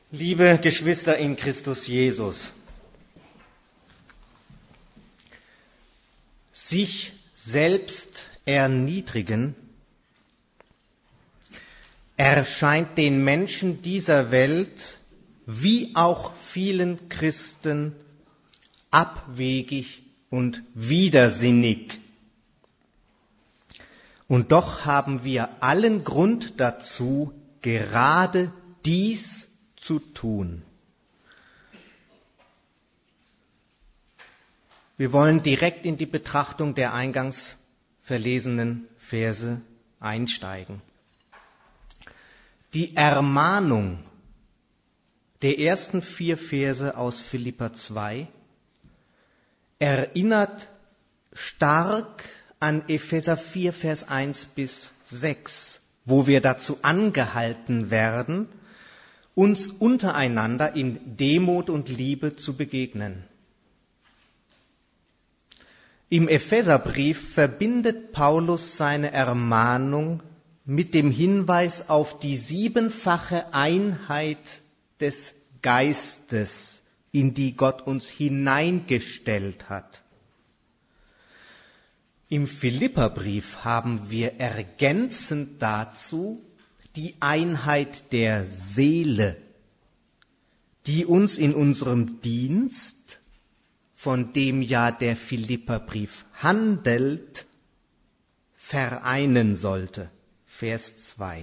Liebe Geschwister in Christus Jesus, sich selbst erniedrigen erscheint den Menschen dieser Welt wie auch vielen Christen abwegig und widersinnig. Und doch haben wir allen Grund dazu, gerade dies zu tun. Wir wollen direkt in die Betrachtung der eingangs verlesenen Verse einsteigen. Die Ermahnung der ersten 4 Verse aus Philipper 2 erinnert stark an Epheser 4, Vers 1 bis 6, wo wir dazu angehalten werden, uns untereinander in Demut und Liebe zu begegnen. Im Epheserbrief verbindet Paulus seine Ermahnung mit dem Hinweis auf die 7-fache Einheit des Geistes, in die Gott uns hineingestellt hat. Im Philipperbrief haben wir ergänzend dazu die Einheit der Seele, die uns in unserem Dienst, von dem ja der Philipperbrief handelt, vereinen sollte. Vers 2.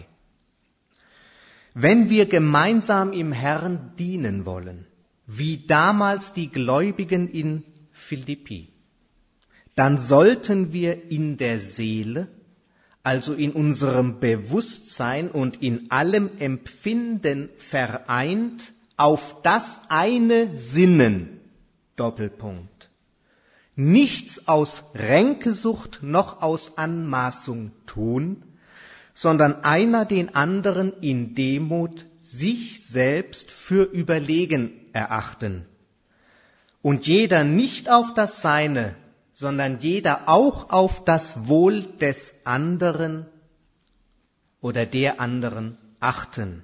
Wenn wir gemeinsam im Herrn dienen wollen, wie damals die Gläubigen in Philippi, dann sollten wir in der Seele, also in unserem Bewusstsein und in allem Empfinden vereint, auf das eine sinnen. Doppelpunkt. Nichts aus Ränkesucht noch aus Anmaßung tun, sondern einer den anderen in Demut sich selbst für überlegen erachten. Und jeder nicht auf das Seine, sondern jeder auch auf das Wohl des anderen oder der anderen achten.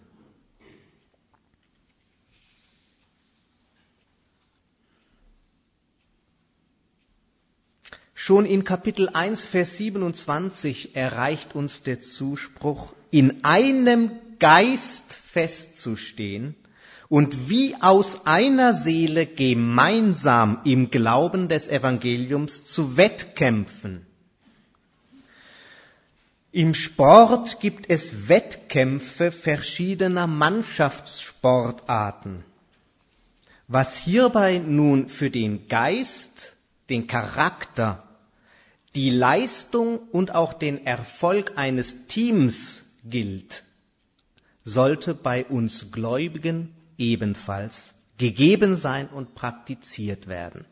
Schon in Kapitel 1, Vers 27 erreicht uns der Zuspruch, in einem Geist festzustehen und wie aus einer Seele gemeinsam im Glauben des Evangeliums zu wettkämpfen. Im Sport gibt es Wettkämpfe verschiedener Mannschaftssportarten. Was hierbei nun für den Geist, den Charakter, die Leistung und auch den Erfolg eines Teams gilt, sollte bei uns Gläubigen ebenfalls gegeben sein und praktiziert werden.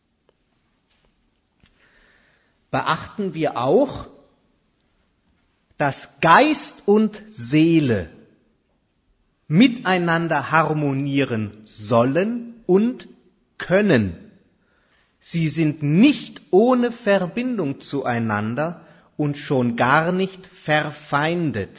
Beachten wir auch, dass Geist und Seele miteinander harmonieren sollen und können. Sie sind nicht ohne Verbindung zueinander und schon gar nicht verfeindet.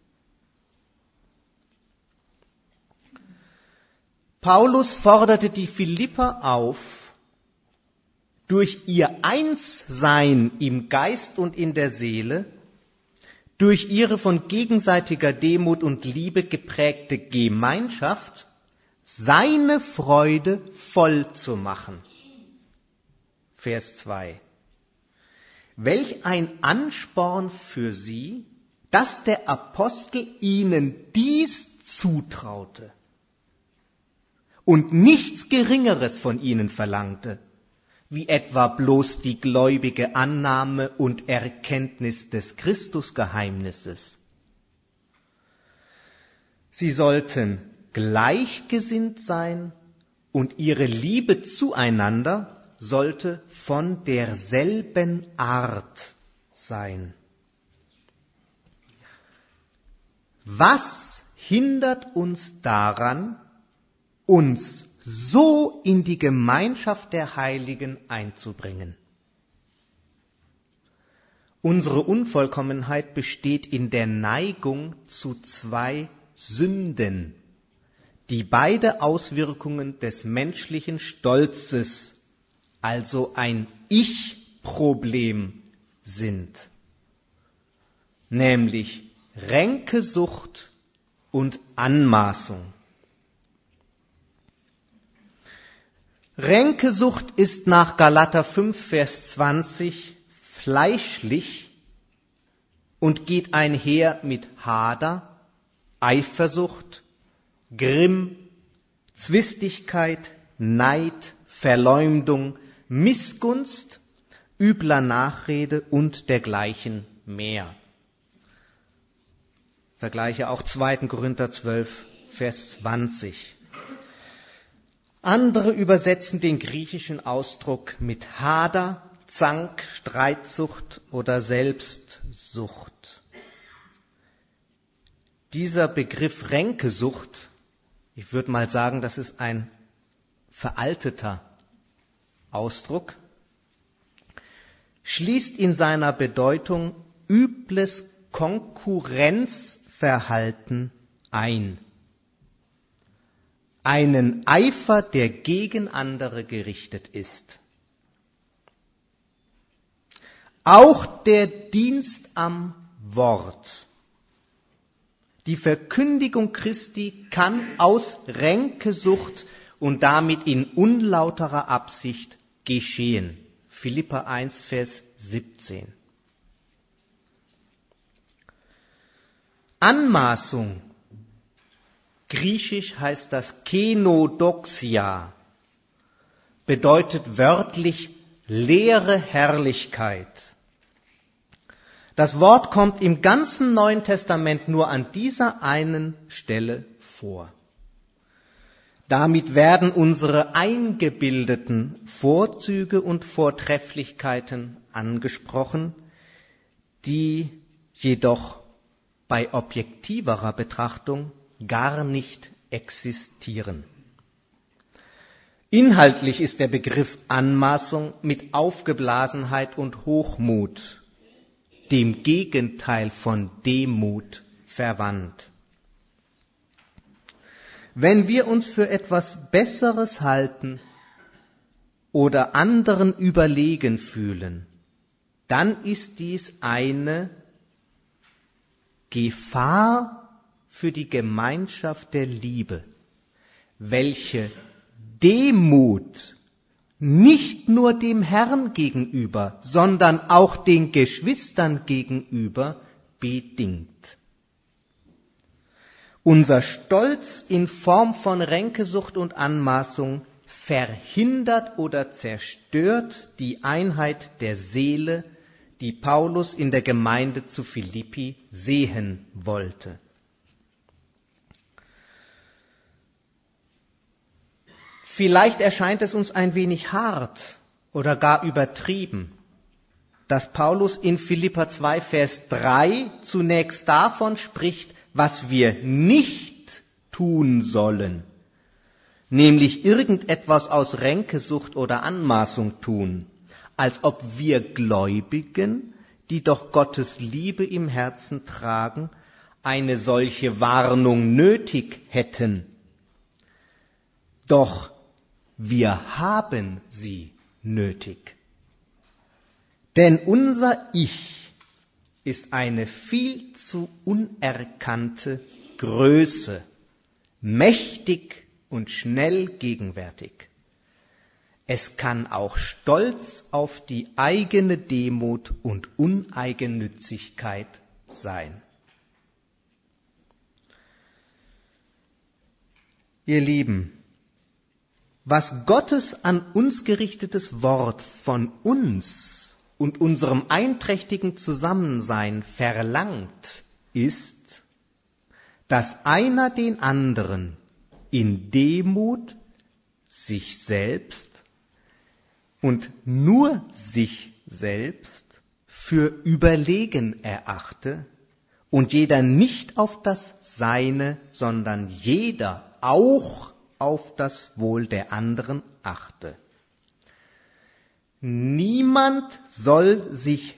Paulus forderte die Philipper auf, durch ihr Einssein im Geist und in der Seele, durch ihre von gegenseitiger Demut und Liebe geprägte Gemeinschaft, seine Freude voll zu machen. Vers 2. Welch ein Ansporn für sie, dass der Apostel ihnen dies zutraute und nichts Geringeres von ihnen verlangte, wie etwa bloß die gläubige Annahme und Erkenntnis des Christusgeheimnisses. Sie sollten gleichgesinnt sein und ihre Liebe zueinander sollte von derselben Art sein. Was hindert uns daran, uns so in die Gemeinschaft der Heiligen einzubringen? Unsere Unvollkommenheit besteht in der Neigung zu 2 Sünden, die beide Auswirkungen des menschlichen Stolzes, also ein Ich-Problem sind, nämlich Ränkesucht und Anmaßung. Ränkesucht ist nach Galater 5, Vers 20 fleischlich und geht einher mit Hader, Eifersucht, Grimm, Zwistigkeit, Neid, Verleumdung, Missgunst, übler Nachrede und dergleichen mehr. Vergleiche auch 2. Korinther 12, Vers 20. Andere übersetzen den griechischen Ausdruck mit Hader, Zank, Streitsucht oder Selbstsucht. Dieser Begriff Ränkesucht, ich würde mal sagen, das ist ein veralteter Ausdruck, schließt in seiner Bedeutung übles Konkurrenzverhalten ein. Einen Eifer, der gegen andere gerichtet ist. Auch der Dienst am Wort, die Verkündigung Christi kann aus Ränkesucht und damit in unlauterer Absicht geschehen. Philipper 1, Vers 17. Anmaßung. Griechisch heißt das Kenodoxia, bedeutet wörtlich leere Herrlichkeit. Das Wort kommt im ganzen Neuen Testament nur an dieser einen Stelle vor. Damit werden unsere eingebildeten Vorzüge und Vortrefflichkeiten angesprochen, die jedoch bei objektiverer Betrachtung gar nicht existieren. Inhaltlich ist der Begriff Anmaßung mit Aufgeblasenheit und Hochmut, dem Gegenteil von Demut, verwandt. Wenn wir uns für etwas Besseres halten oder anderen überlegen fühlen, dann ist dies eine Gefahr für die Gemeinschaft der Liebe, welche Demut nicht nur dem Herrn gegenüber, sondern auch den Geschwistern gegenüber bedingt. Unser Stolz in Form von Ränkesucht und Anmaßung verhindert oder zerstört die Einheit der Seele, die Paulus in der Gemeinde zu Philippi sehen wollte. Vielleicht erscheint es uns ein wenig hart oder gar übertrieben, dass Paulus in Philipper 2, Vers 3 zunächst davon spricht, was wir nicht tun sollen, nämlich irgendetwas aus Ränkesucht oder Anmaßung tun, als ob wir Gläubigen, die doch Gottes Liebe im Herzen tragen, eine solche Warnung nötig hätten. Doch wir haben sie nötig. Denn unser Ich ist eine viel zu unerkannte Größe, mächtig und schnell gegenwärtig. Es kann auch stolz auf die eigene Demut und Uneigennützigkeit sein. Ihr Lieben, was Gottes an uns gerichtetes Wort von uns und unserem einträchtigen Zusammensein verlangt, ist, dass einer den anderen in Demut sich selbst und nur sich selbst für überlegen erachte und jeder nicht auf das Seine, sondern jeder auch auf das Wohl der anderen achte. Niemand soll sich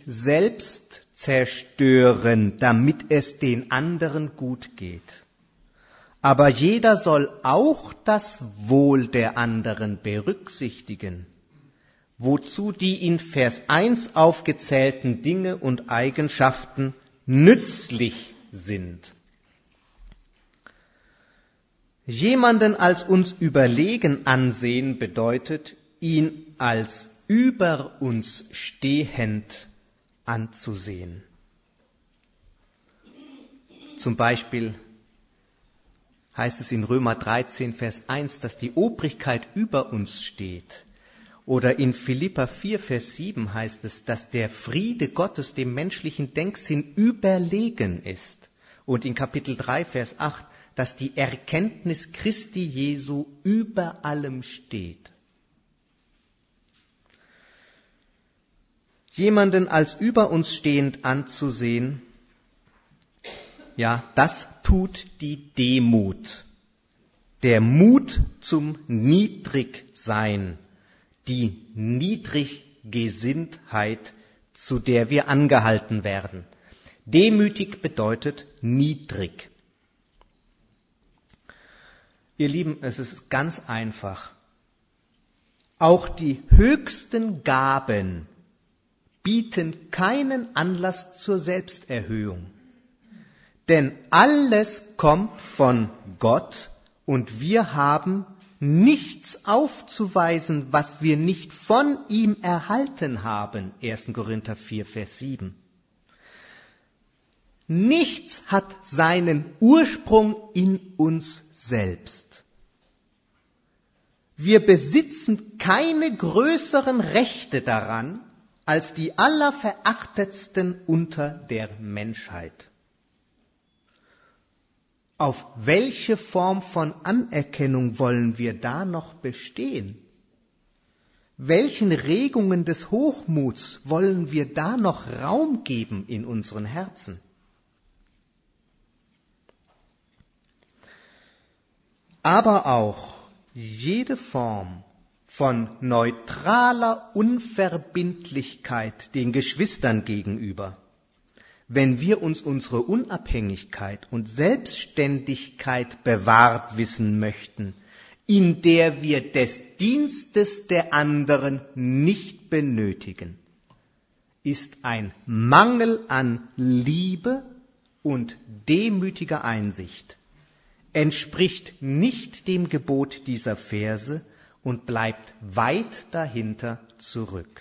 selbst zerstören, damit es den anderen gut geht. aber jeder soll auch das Wohl der anderen berücksichtigen, wozu die in Vers 1 aufgezählten Dinge und Eigenschaften nützlich sind. Jemanden als uns überlegen ansehen bedeutet, ihn als über uns stehend anzusehen. Zum Beispiel heißt es in Römer 13, Vers 1, dass die Obrigkeit über uns steht. Oder in Philipper 4, Vers 7 heißt es, dass der Friede Gottes dem menschlichen Denksinn überlegen ist. Und in Kapitel 3, Vers 8, dass die Erkenntnis Christi Jesu über allem steht. Jemanden als über uns stehend anzusehen, ja, das tut die Demut, der Mut zum Niedrigsein, die Niedriggesinntheit, zu der wir angehalten werden. Demütig bedeutet niedrig. Ihr Lieben, es ist ganz einfach. Auch die höchsten Gaben bieten keinen Anlass zur Selbsterhöhung. Denn alles kommt von Gott und wir haben nichts aufzuweisen, was wir nicht von ihm erhalten haben. 1. Korinther 4, Vers 7. Nichts hat seinen Ursprung in uns selbst. Wir besitzen keine größeren Rechte daran als die Allerverachtetsten unter der Menschheit. Auf welche Form von Anerkennung wollen wir da noch bestehen? Welchen Regungen des Hochmuts wollen wir da noch Raum geben in unseren Herzen? Aber auch jede Form von neutraler Unverbindlichkeit den Geschwistern gegenüber, wenn wir uns unsere Unabhängigkeit und Selbstständigkeit bewahrt wissen möchten, in der wir des Dienstes der anderen nicht benötigen, ist ein Mangel an Liebe und demütiger Einsicht, entspricht nicht dem Gebot dieser Verse und bleibt weit dahinter zurück.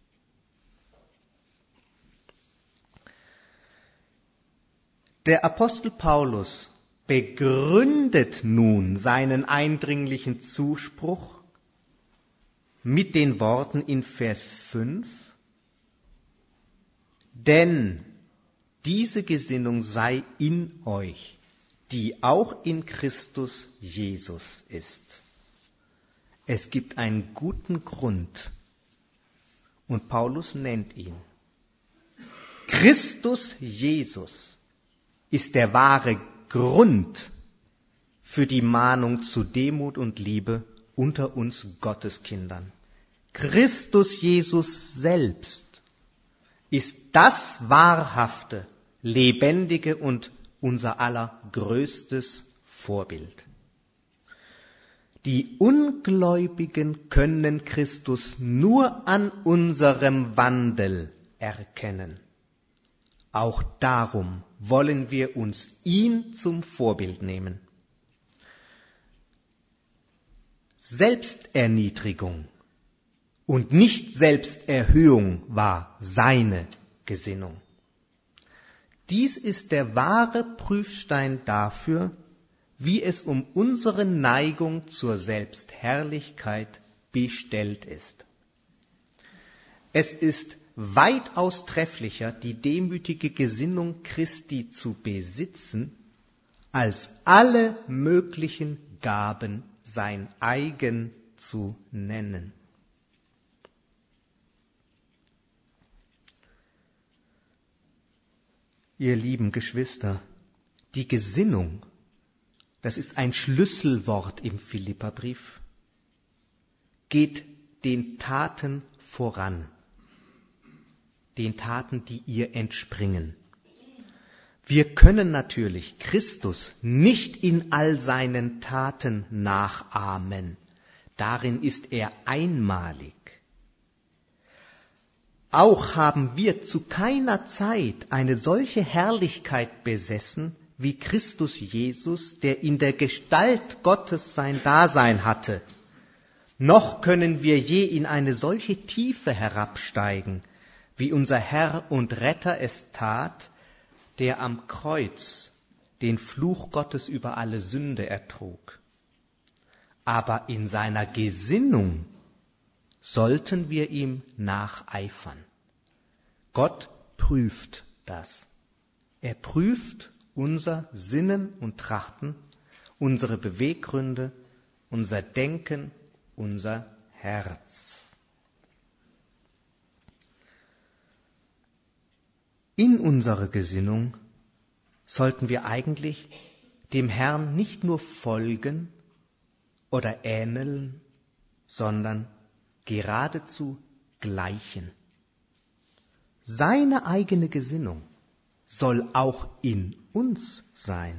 Der Apostel Paulus begründet nun seinen eindringlichen Zuspruch mit den Worten in Vers 5, denn diese Gesinnung sei in euch, die auch in Christus Jesus ist. Es gibt einen guten Grund und Paulus nennt ihn. Christus Jesus ist der wahre Grund für die Mahnung zu Demut und Liebe unter uns Gotteskindern. Christus Jesus selbst ist das wahrhafte, lebendige und unser aller größtes Vorbild. Die Ungläubigen können Christus nur an unserem Wandel erkennen. Auch darum wollen wir uns ihn zum Vorbild nehmen. Selbsterniedrigung und nicht Selbsterhöhung war seine Gesinnung. Dies ist der wahre Prüfstein dafür, wie es um unsere Neigung zur Selbstherrlichkeit bestellt ist. Es ist weitaus trefflicher, die demütige Gesinnung Christi zu besitzen, als alle möglichen Gaben sein eigen zu nennen. Ihr lieben Geschwister, die Gesinnung, das ist ein Schlüsselwort im Philipperbrief, geht den Taten voran. Den Taten, die ihr entspringen. Wir können natürlich Christus nicht in all seinen Taten nachahmen. Darin ist er einmalig. Auch haben wir zu keiner Zeit eine solche Herrlichkeit besessen wie Christus Jesus, der in der Gestalt Gottes sein Dasein hatte. Noch können wir je in eine solche Tiefe herabsteigen, wie unser Herr und Retter es tat, der am Kreuz den Fluch Gottes über alle Sünde ertrug. Aber in seiner Gesinnung sollten wir ihm nacheifern. Gott prüft das. Er prüft unser Sinnen und Trachten, unsere Beweggründe, unser Denken, unser Herz. In unserer Gesinnung sollten wir eigentlich dem Herrn nicht nur folgen oder ähneln, sondern geradezu gleichen. Seine eigene Gesinnung soll auch in uns sein.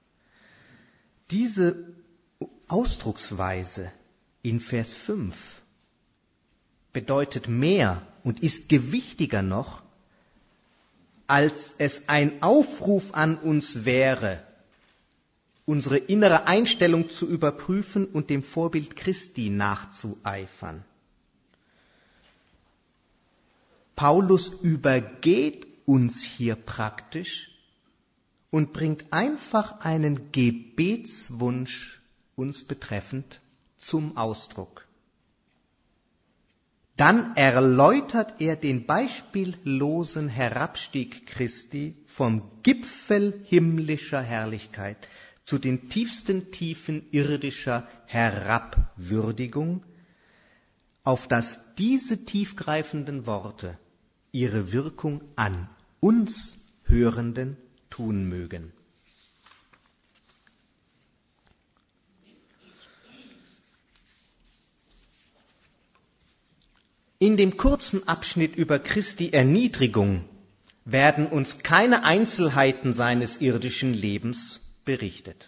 Diese Ausdrucksweise in Vers 5 bedeutet mehr und ist gewichtiger noch, als es ein Aufruf an uns wäre, unsere innere Einstellung zu überprüfen und dem Vorbild Christi nachzueifern. Paulus übergeht uns hier praktisch und bringt einfach einen Gebetswunsch uns betreffend zum Ausdruck. Dann erläutert er den beispiellosen Herabstieg Christi vom Gipfel himmlischer Herrlichkeit zu den tiefsten Tiefen irdischer Herabwürdigung, auf dass diese tiefgreifenden Worte ihre Wirkung an uns Hörenden tun mögen. In dem kurzen Abschnitt über Christi Erniedrigung werden uns keine Einzelheiten seines irdischen Lebens berichtet.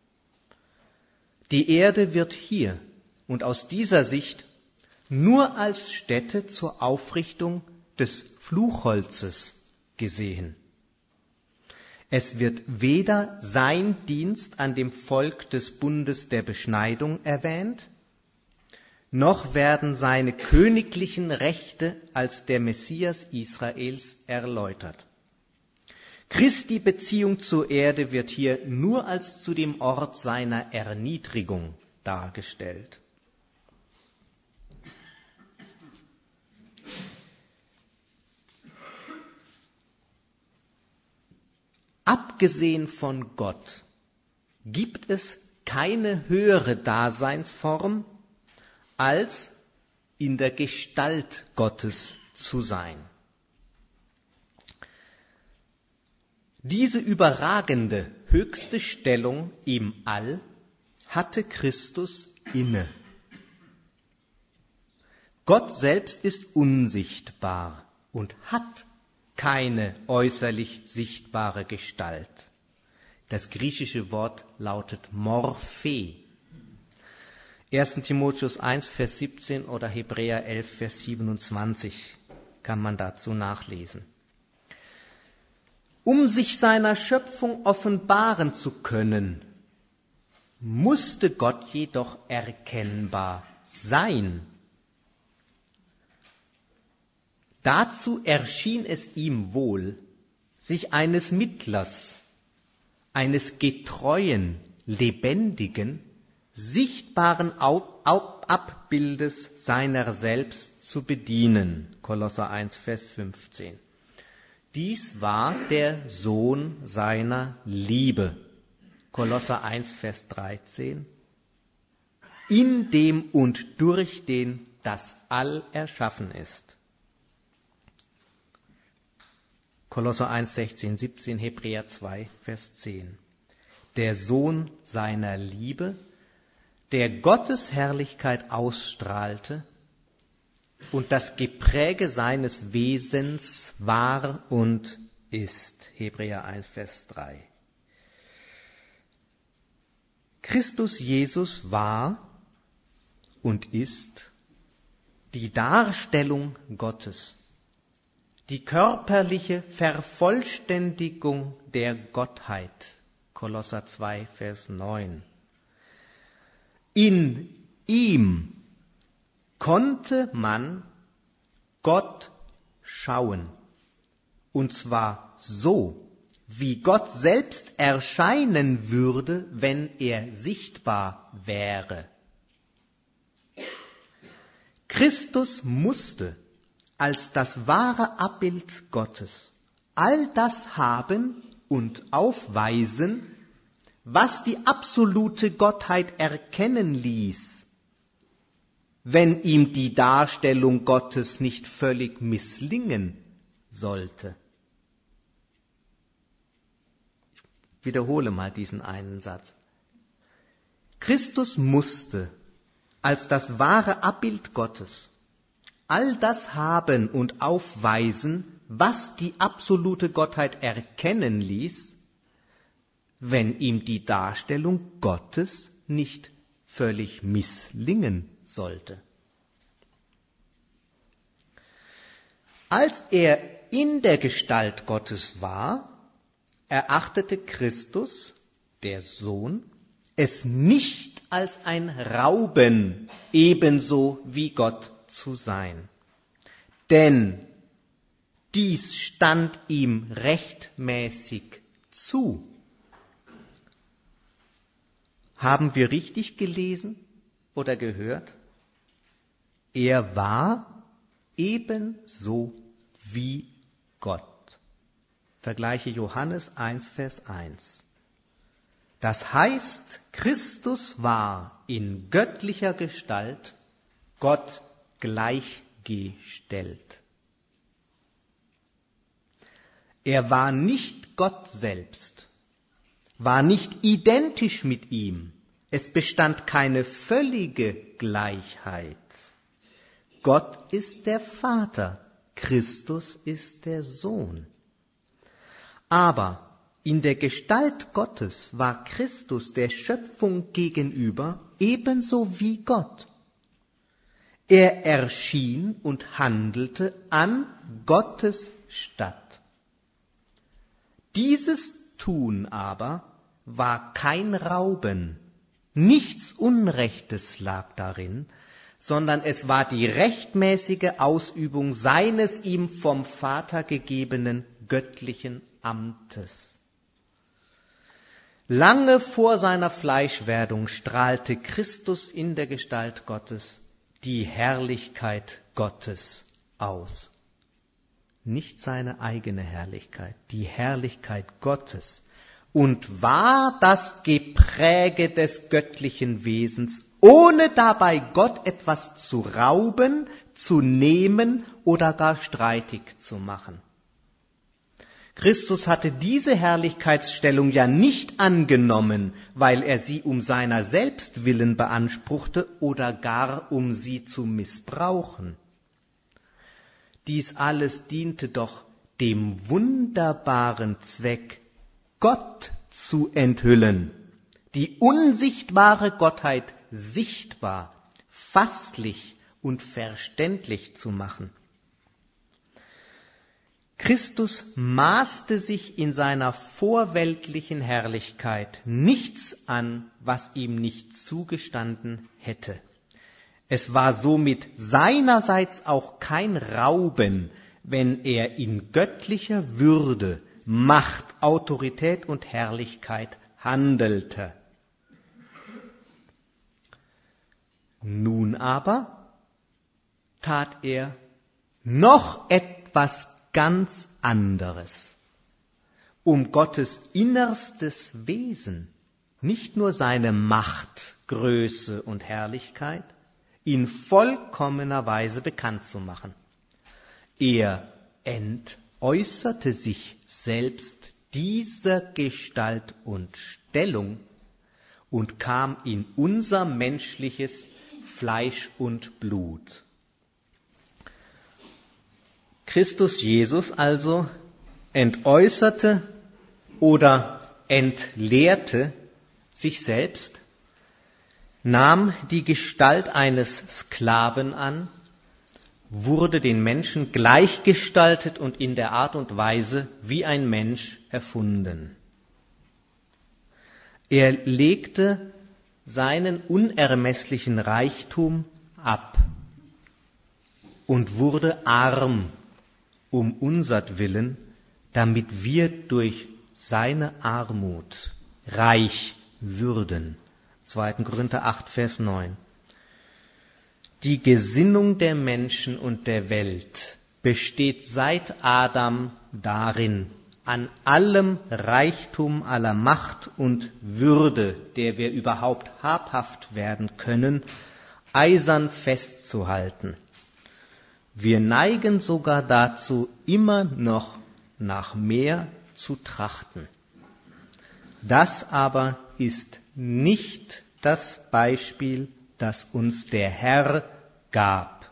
Die Erde wird hier und aus dieser Sicht nur als Stätte zur Aufrichtung des Fluchholzes gesehen. Es wird weder sein Dienst an dem Volk des Bundes der Beschneidung erwähnt, noch werden seine königlichen Rechte als der Messias Israels erläutert. Christi Beziehung zur Erde wird hier nur als zu dem Ort seiner Erniedrigung dargestellt. Abgesehen von Gott gibt es keine höhere Daseinsform, als in der Gestalt Gottes zu sein. Diese überragende höchste Stellung im All hatte Christus inne. Gott selbst ist unsichtbar und hat keine äußerlich sichtbare Gestalt. Das griechische Wort lautet Morphe. 1. Timotheus 1, Vers 17 oder Hebräer 11, Vers 27 kann man dazu nachlesen. Um sich seiner Schöpfung offenbaren zu können, musste Gott jedoch erkennbar sein. Dazu erschien es ihm wohl, sich eines Mittlers, eines getreuen, lebendigen, sichtbaren Abbildes seiner selbst zu bedienen. Kolosser 1, Vers 15. Dies war der Sohn seiner Liebe. Kolosser 1, Vers 13. In dem und durch den das All erschaffen ist. Kolosser 1, 16, 17, Hebräer 2, Vers 10. Der Sohn seiner Liebe, der Gottes Herrlichkeit ausstrahlte und das Gepräge seines Wesens war und ist. Hebräer 1, Vers 3. Christus Jesus war und ist die Darstellung Gottes, die körperliche Vervollständigung der Gottheit. Kolosser 2, Vers 9. In ihm konnte man Gott schauen, und zwar so, wie Gott selbst erscheinen würde, wenn er sichtbar wäre. Christus musste als das wahre Abbild Gottes all das haben und aufweisen, was die absolute Gottheit erkennen ließ, wenn ihm die Darstellung Gottes nicht völlig misslingen sollte. Ich wiederhole mal diesen einen Satz. Christus musste als das wahre Abbild Gottes all das haben und aufweisen, was die absolute Gottheit erkennen ließ, wenn ihm die Darstellung Gottes nicht völlig misslingen sollte. Als er in der Gestalt Gottes war, erachtete Christus, der Sohn, es nicht als ein Rauben, ebenso wie Gott zu sein. Denn dies stand ihm rechtmäßig zu. Haben wir richtig gelesen oder gehört? Er war ebenso wie Gott. Vergleiche Johannes 1, Vers 1. Das heißt, Christus war in göttlicher Gestalt Gott gleichgestellt. Er war nicht Gott selbst, war nicht identisch mit ihm. Es bestand keine völlige Gleichheit. Gott ist der Vater, Christus ist der Sohn. Aber in der Gestalt Gottes war Christus der Schöpfung gegenüber ebenso wie Gott. Er erschien und handelte an Gottes statt. Dieses Tun aber war kein Rauben, nichts Unrechtes lag darin, sondern es war die rechtmäßige Ausübung seines ihm vom Vater gegebenen göttlichen Amtes. Lange vor seiner Fleischwerdung strahlte Christus in der Gestalt Gottes die Herrlichkeit Gottes aus. Nicht seine eigene Herrlichkeit, die Herrlichkeit Gottes. Und war das Gepräge des göttlichen Wesens, ohne dabei Gott etwas zu rauben, zu nehmen oder gar streitig zu machen. Christus hatte diese Herrlichkeitsstellung ja nicht angenommen, weil er sie um seiner selbst willen beanspruchte oder gar um sie zu missbrauchen. Dies alles diente doch dem wunderbaren Zweck, Gott zu enthüllen, die unsichtbare Gottheit sichtbar, fasslich und verständlich zu machen. Christus maßte sich in seiner vorweltlichen Herrlichkeit nichts an, was ihm nicht zugestanden hätte. Es war somit seinerseits auch kein Rauben, wenn er in göttlicher Würde, Macht, Autorität und Herrlichkeit handelte. Nun aber tat er noch etwas ganz anderes, um Gottes innerstes Wesen, nicht nur seine Macht, Größe und Herrlichkeit, in vollkommener Weise bekannt zu machen. Er entäußerte sich selbst dieser Gestalt und Stellung und kam in unser menschliches Fleisch und Blut. Christus Jesus also entäußerte oder entleerte sich selbst, nahm die Gestalt eines Sklaven an, wurde den Menschen gleichgestaltet und in der Art und Weise wie ein Mensch erfunden. Er legte seinen unermesslichen Reichtum ab und wurde arm um unsertwillen, damit wir durch seine Armut reich würden. 2. Korinther 8, Vers 9. Die Gesinnung der Menschen und der Welt besteht seit Adam darin, an allem Reichtum aller Macht und Würde, der wir überhaupt habhaft werden können, eisern festzuhalten. Wir neigen sogar dazu, immer noch nach mehr zu trachten. Das aber ist nicht das Beispiel, das uns der Herr gab.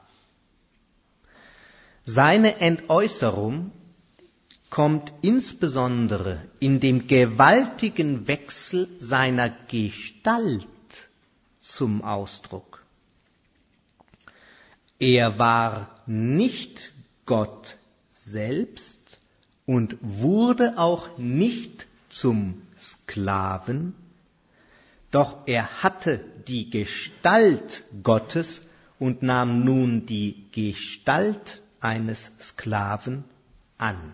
Seine Entäußerung kommt insbesondere in dem gewaltigen Wechsel seiner Gestalt zum Ausdruck. Er war nicht Gott selbst und wurde auch nicht zum Sklaven, doch er hatte die Gestalt Gottes und nahm nun die Gestalt eines Sklaven an.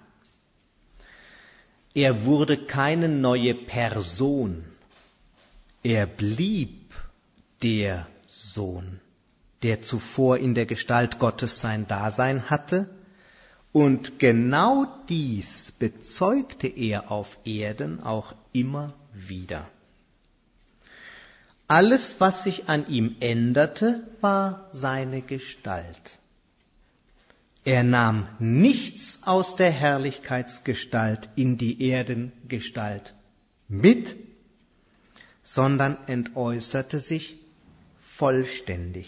Er wurde keine neue Person, er blieb der Sohn, der zuvor in der Gestalt Gottes sein Dasein hatte, und genau dies bezeugte er auf Erden auch immer wieder. Alles, was sich an ihm änderte, war seine Gestalt. Er nahm nichts aus der Herrlichkeitsgestalt in die Erdengestalt mit, sondern entäußerte sich vollständig.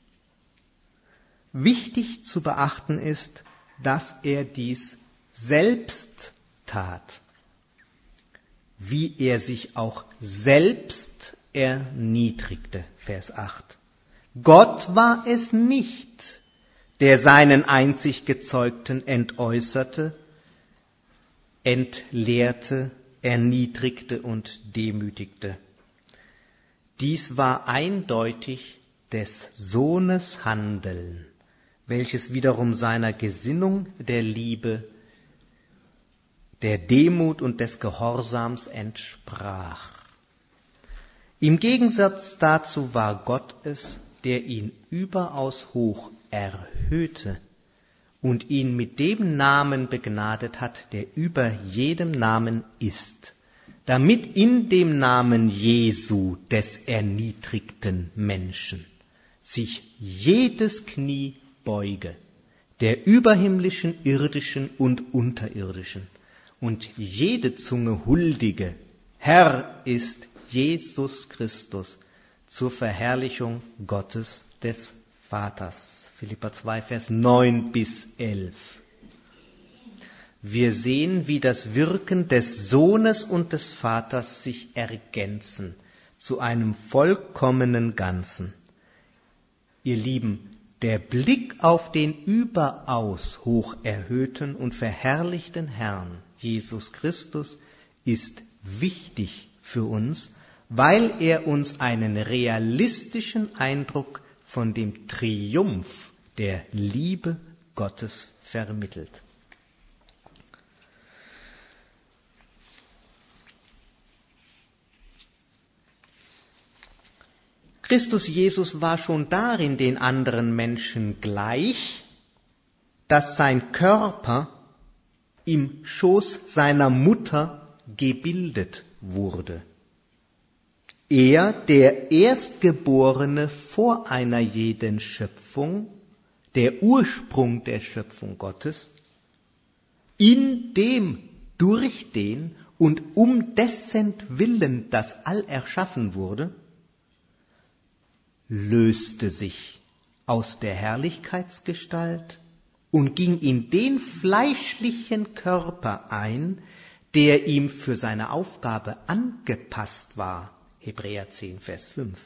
Wichtig zu beachten ist, dass er dies selbst tat, wie er sich auch selbst erniedrigte. Vers 8. Gott war es nicht, der seinen einzig Gezeugten entäußerte, entleerte, erniedrigte und demütigte. Dies war eindeutig des Sohnes Handeln, welches wiederum seiner Gesinnung der Liebe, der Demut und des Gehorsams entsprach. Im Gegensatz dazu war Gott es, der ihn überaus hoch erhöhte und ihn mit dem Namen begnadet hat, der über jedem Namen ist, damit in dem Namen Jesu des erniedrigten Menschen sich jedes Knie beuge, der überhimmlischen, irdischen und unterirdischen, und jede Zunge huldige, Herr ist Jesus Christus, zur Verherrlichung Gottes des Vaters. Philipper 2, Vers 9 bis 11. Wir sehen, wie das Wirken des Sohnes und des Vaters sich ergänzen zu einem vollkommenen Ganzen. Ihr Lieben, der Blick auf den überaus hoch erhöhten und verherrlichten Herrn, Jesus Christus, ist wichtig für uns, weil er uns einen realistischen Eindruck von dem Triumph der Liebe Gottes vermittelt. Christus Jesus war schon darin den anderen Menschen gleich, dass sein Körper im Schoß seiner Mutter gebildet wurde. Er, der Erstgeborene vor einer jeden Schöpfung, der Ursprung der Schöpfung Gottes, in dem, durch den und um dessen Willen das All erschaffen wurde, löste sich aus der Herrlichkeitsgestalt und ging in den fleischlichen Körper ein, der ihm für seine Aufgabe angepasst war. Hebräer 10, Vers 5.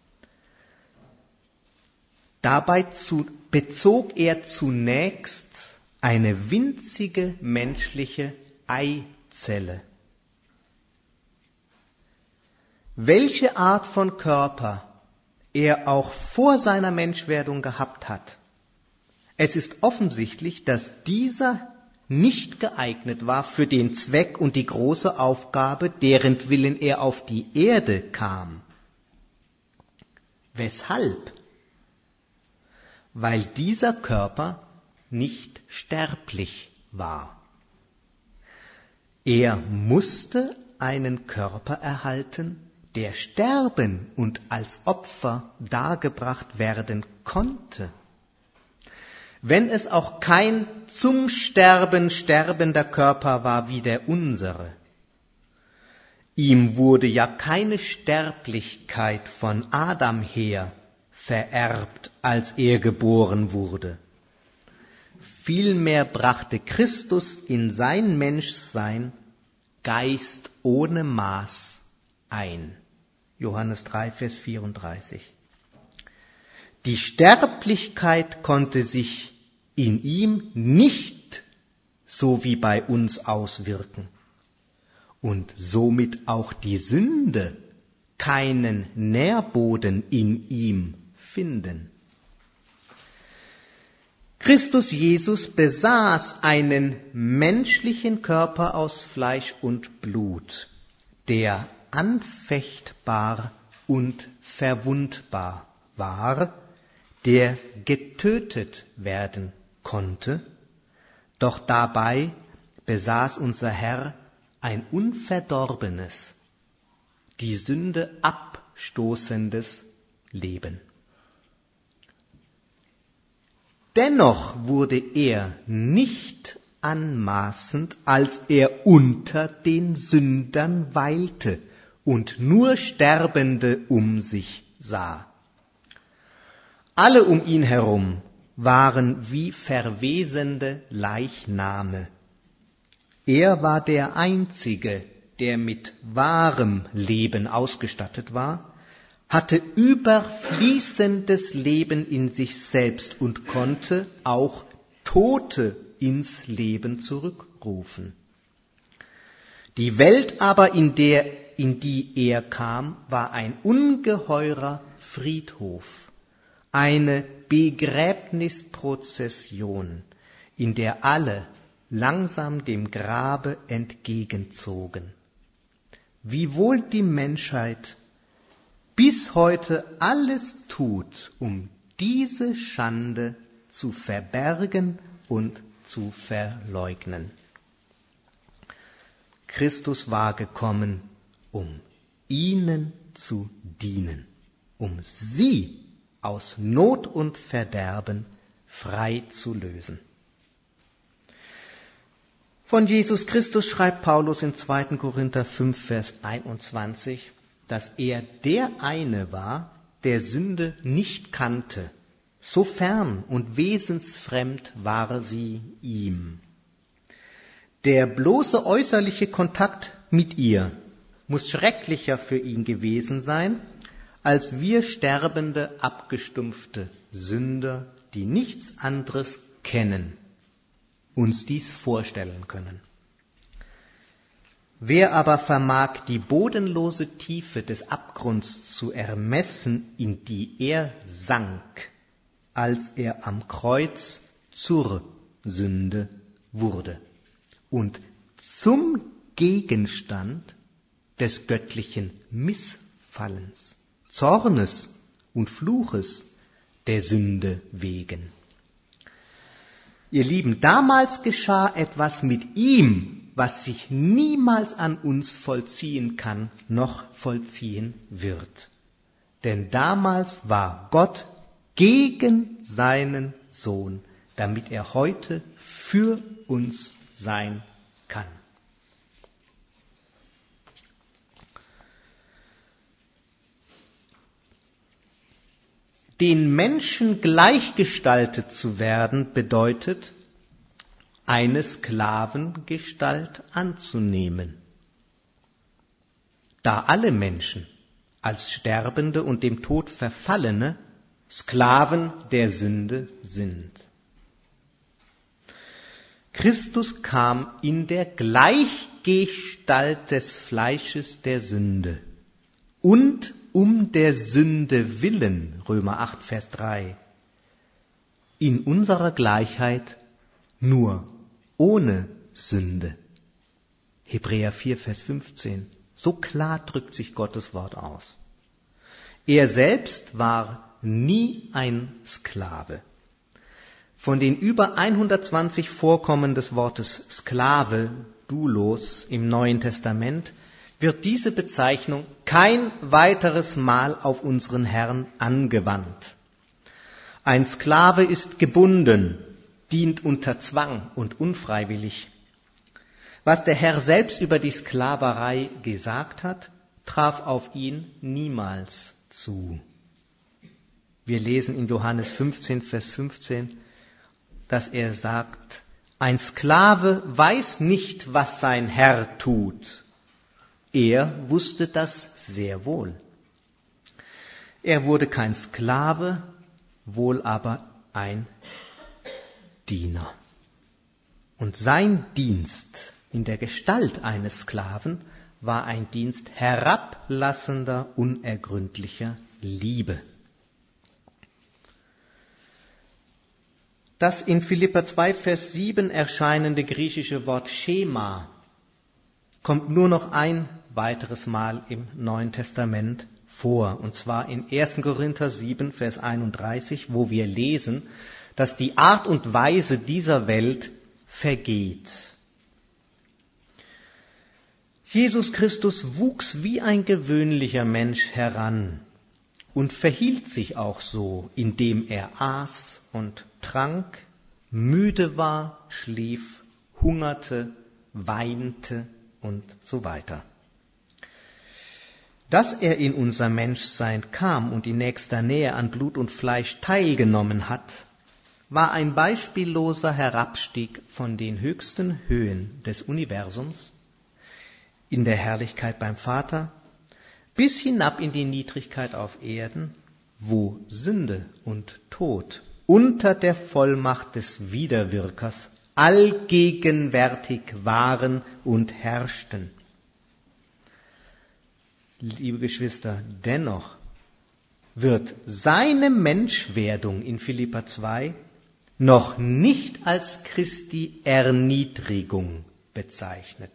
Dabei bezog er zunächst eine winzige menschliche Eizelle. Welche Art von Körper er auch vor seiner Menschwerdung gehabt hat, es ist offensichtlich, dass dieser nicht geeignet war für den Zweck und die große Aufgabe, derentwillen er auf die Erde kam. Weshalb? Weil dieser Körper nicht sterblich war. Er musste einen Körper erhalten, der sterben und als Opfer dargebracht werden konnte. Wenn es auch kein zum Sterben sterbender Körper war wie der unsere. Ihm wurde ja keine Sterblichkeit von Adam her vererbt, als er geboren wurde. Vielmehr brachte Christus in sein Menschsein Geist ohne Maß ein. Johannes 3, Vers 34. Die Sterblichkeit konnte sich in ihm nicht so wie bei uns auswirken und somit auch die Sünde keinen Nährboden in ihm finden. Christus Jesus besaß einen menschlichen Körper aus Fleisch und Blut, der anfechtbar und verwundbar war, der getötet werden konnte, doch dabei besaß unser Herr ein unverdorbenes, die Sünde abstoßendes Leben. Dennoch wurde er nicht anmaßend, als er unter den Sündern weilte und nur Sterbende um sich sah. Alle um ihn herum waren wie verwesende Leichname. Er war der Einzige, der mit wahrem Leben ausgestattet war, hatte überfließendes Leben in sich selbst und konnte auch Tote ins Leben zurückrufen. Die Welt aber, in die er kam, war ein ungeheurer Friedhof, eine Begräbnisprozession, in der alle langsam dem Grabe entgegenzogen. Wiewohl die Menschheit bis heute alles tut, um diese Schande zu verbergen und zu verleugnen. Christus war gekommen, um ihnen zu dienen, um sie aus Not und Verderben frei zu lösen. Von Jesus Christus schreibt Paulus in 2. Korinther 5, Vers 21, dass er der eine war, der Sünde nicht kannte, so fern und wesensfremd war sie ihm. Der bloße äußerliche Kontakt mit ihr muss schrecklicher für ihn gewesen sein, als wir sterbende, abgestumpfte Sünder, die nichts anderes kennen, uns dies vorstellen können. Wer aber vermag, die bodenlose Tiefe des Abgrunds zu ermessen, in die er sank, als er am Kreuz zur Sünde wurde und zum Gegenstand des göttlichen Missfallens, Zornes und Fluches der Sünde wegen. Ihr Lieben, damals geschah etwas mit ihm, was sich niemals an uns vollziehen kann, noch vollziehen wird. Denn damals war Gott gegen seinen Sohn, damit er heute für uns sein kann. Den Menschen gleichgestaltet zu werden bedeutet, eine Sklavengestalt anzunehmen. Da alle Menschen als Sterbende und dem Tod verfallene Sklaven der Sünde sind. Christus kam in der Gleichgestalt des Fleisches der Sünde und um der Sünde willen, Römer 8, Vers 3, in unserer Gleichheit nur ohne Sünde. Hebräer 4, Vers 15. So klar drückt sich Gottes Wort aus. Er selbst war nie ein Sklave. Von den über 120 Vorkommen des Wortes Sklave, Doulos, im Neuen Testament wird diese Bezeichnung kein weiteres Mal auf unseren Herrn angewandt. Ein Sklave ist gebunden, dient unter Zwang und unfreiwillig. Was der Herr selbst über die Sklaverei gesagt hat, traf auf ihn niemals zu. Wir lesen in Johannes 15, Vers 15, dass er sagt, ein Sklave weiß nicht, was sein Herr tut. Er wusste das sehr wohl. Er wurde kein Sklave, wohl aber ein Diener. Und sein Dienst in der Gestalt eines Sklaven war ein Dienst herablassender, unergründlicher Liebe. Das in Philipper 2, Vers 7 erscheinende griechische Wort Schema kommt nur noch ein weiteres Mal im Neuen Testament vor, und zwar in 1. Korinther 7, Vers 31, wo wir lesen, dass die Art und Weise dieser Welt vergeht. Jesus Christus wuchs wie ein gewöhnlicher Mensch heran und verhielt sich auch so, indem er aß und trank, müde war, schlief, hungerte, weinte und so weiter. Dass er in unser Menschsein kam und in nächster Nähe an Blut und Fleisch teilgenommen hat, war ein beispielloser Herabstieg von den höchsten Höhen des Universums in der Herrlichkeit beim Vater bis hinab in die Niedrigkeit auf Erden, wo Sünde und Tod unter der Vollmacht des Widerwirkers allgegenwärtig waren und herrschten. Liebe Geschwister, dennoch wird seine Menschwerdung in Philipper 2 noch nicht als Christi Erniedrigung bezeichnet.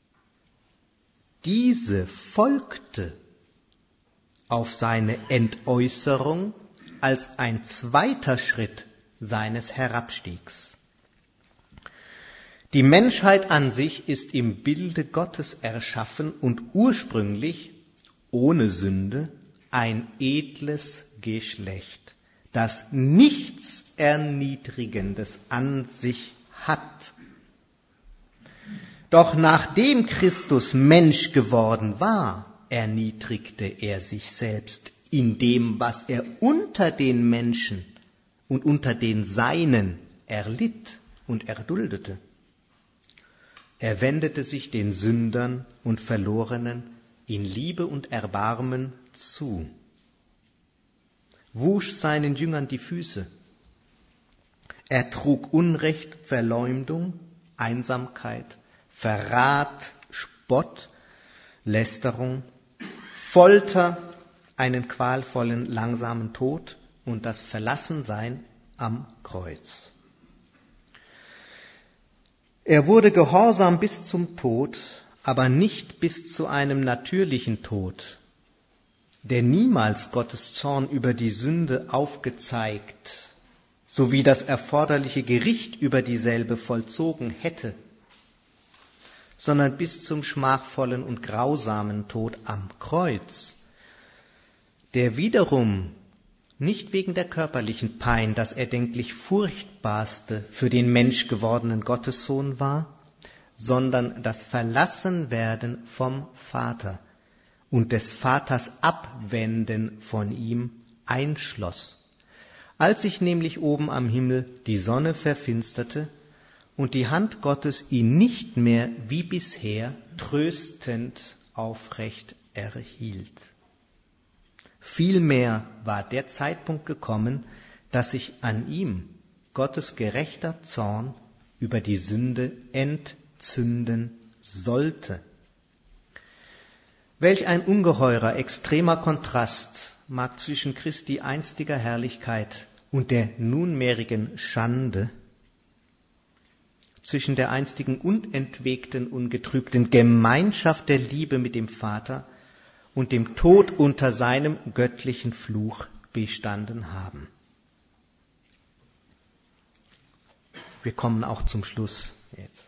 Diese folgte auf seine Entäußerung als ein zweiter Schritt seines Herabstiegs. Die Menschheit an sich ist im Bilde Gottes erschaffen und ursprünglich ohne Sünde ein edles Geschlecht, das nichts Erniedrigendes an sich hat. Doch nachdem Christus Mensch geworden war, erniedrigte er sich selbst in dem, was er unter den Menschen und unter den Seinen erlitt und erduldete. Er wendete sich den Sündern und Verlorenen in Liebe und Erbarmen zu, wusch seinen Jüngern die Füße. Er trug Unrecht, Verleumdung, Einsamkeit, Verrat, Spott, Lästerung, Folter, einen qualvollen, langsamen Tod und das Verlassensein am Kreuz. Er wurde gehorsam bis zum Tod, aber nicht bis zu einem natürlichen Tod, der niemals Gottes Zorn über die Sünde aufgezeigt, sowie das erforderliche Gericht über dieselbe vollzogen hätte, sondern bis zum schmachvollen und grausamen Tod am Kreuz, der wiederum nicht wegen der körperlichen Pein das erdenklich furchtbarste für den menschgewordenen Gottessohn war, sondern das Verlassenwerden vom Vater und des Vaters Abwenden von ihm einschloss Als sich nämlich oben am Himmel die Sonne verfinsterte und die Hand Gottes ihn nicht mehr wie bisher tröstend aufrecht erhielt. Vielmehr war der Zeitpunkt gekommen, dass sich an ihm Gottes gerechter Zorn über die Sünde entzünden sollte. Welch ein ungeheurer, extremer Kontrast mag zwischen Christi einstiger Herrlichkeit und der nunmehrigen Schande, zwischen der einstigen unentwegten, ungetrübten Gemeinschaft der Liebe mit dem Vater und dem Tod unter seinem göttlichen Fluch bestanden haben. Wir kommen auch zum Schluss jetzt.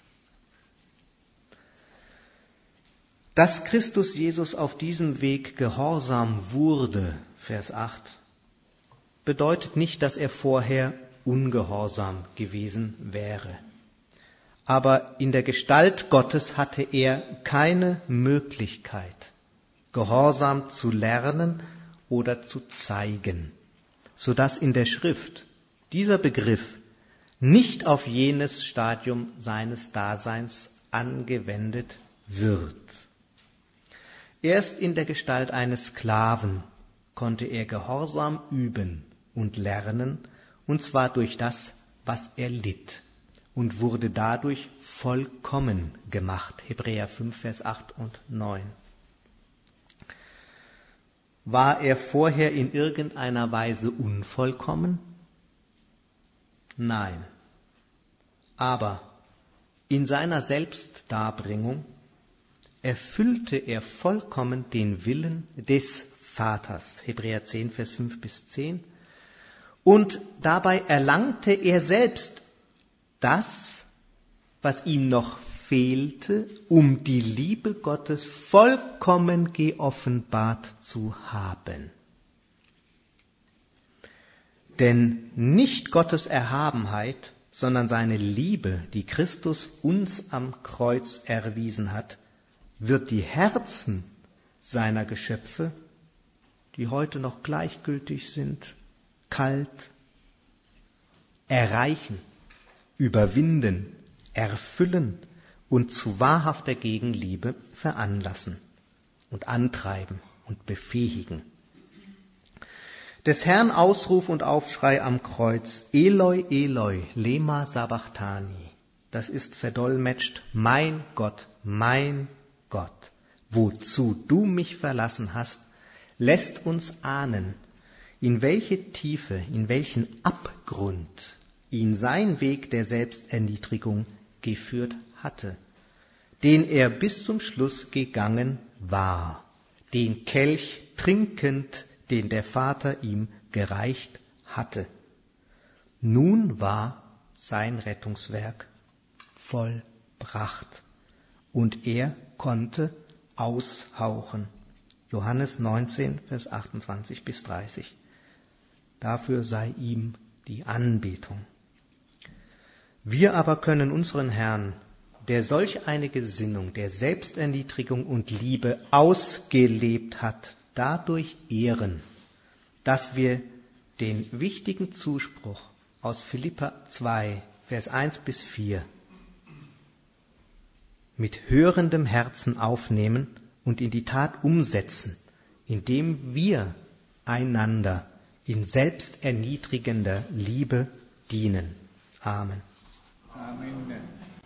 Dass Christus Jesus auf diesem Weg gehorsam wurde, Vers 8, bedeutet nicht, dass er vorher ungehorsam gewesen wäre. Aber in der Gestalt Gottes hatte er keine Möglichkeit, Gehorsam zu lernen oder zu zeigen, sodass in der Schrift dieser Begriff nicht auf jenes Stadium seines Daseins angewendet wird. Erst in der Gestalt eines Sklaven konnte er Gehorsam üben und lernen, und zwar durch das, was er litt, und wurde dadurch vollkommen gemacht. Hebräer 5, Vers 8 und 9. War er vorher in irgendeiner Weise unvollkommen? Nein. Aber in seiner Selbstdarbringung erfüllte er vollkommen den Willen des Vaters. Hebräer 10, Vers 5 bis 10. Und dabei erlangte er selbst das, was ihm noch fehlte, um die Liebe Gottes vollkommen geoffenbart zu haben. Denn nicht Gottes Erhabenheit, sondern seine Liebe, die Christus uns am Kreuz erwiesen hat, wird die Herzen seiner Geschöpfe, die heute noch gleichgültig sind, kalt, erreichen, überwinden, erfüllen und zu wahrhafter Gegenliebe veranlassen und antreiben und befähigen. Des Herrn Ausruf und Aufschrei am Kreuz, Eloi, Eloi, lema sabachthani, das ist verdolmetscht, mein Gott, wozu du mich verlassen hast, lässt uns ahnen, in welche Tiefe, in welchen Abgrund ihn sein Weg der Selbsterniedrigung geführt hatte, den er bis zum Schluss gegangen war, den Kelch trinkend, den der Vater ihm gereicht hatte. Nun war sein Rettungswerk vollbracht und er konnte aushauchen. Johannes 19, Vers 28 bis 30. Dafür sei ihm die Anbetung. Wir aber können unseren Herrn, der solch eine Gesinnung der Selbsterniedrigung und Liebe ausgelebt hat, dadurch ehren, dass wir den wichtigen Zuspruch aus Philipper 2, Vers 1 bis 4 mit hörendem Herzen aufnehmen und in die Tat umsetzen, indem wir einander in selbsterniedrigender Liebe dienen. Amen. Amen.